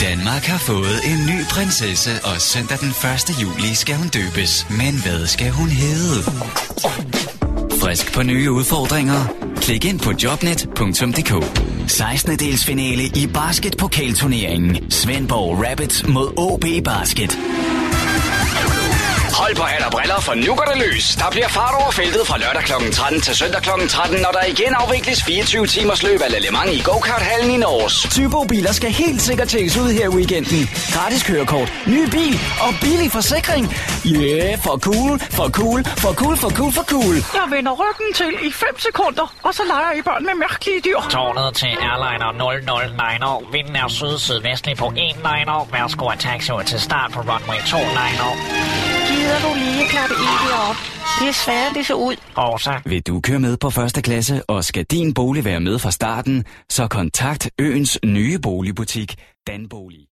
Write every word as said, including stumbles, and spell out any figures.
Danmark har fået en ny prinsesse, og søndag den første juli skal hun døbes. Men hvad skal hun hedde? Frisk på nye udfordringer? Klik ind på jobnet punktum d k. sekstende dels finale i basketpokalturneringen. Svendborg Rabbits mod O B Basket. Hold på hat og briller, for nu går det løs. Der bliver fart over feltet fra lørdag klokken tretten til søndag klokken tretten, når der igen afvikles fireogtyve timers løb af Le Mans i go-kart-hallen i Norge. Typo-biler skal helt sikkert tjekkes ud her i weekenden. Gratis kørekort, ny bil og billig forsikring. Yeah, for cool, for cool, for cool, for cool, for cool. Jeg vender ryggen til i fem sekunder, og så leger I børn med mærkelige dyr. Tårnet til Airliner nul nul niner. Vinden er syd-sydvestlig på en niner. Værsgo at taxi ud til start på runway to niner. Gider du lige klappe i det op? Det er svært, det ser ud. Også. Vil du køre med på første klasse, og skal din bolig være med fra starten, så kontakt øens nye boligbutik, Danbolig.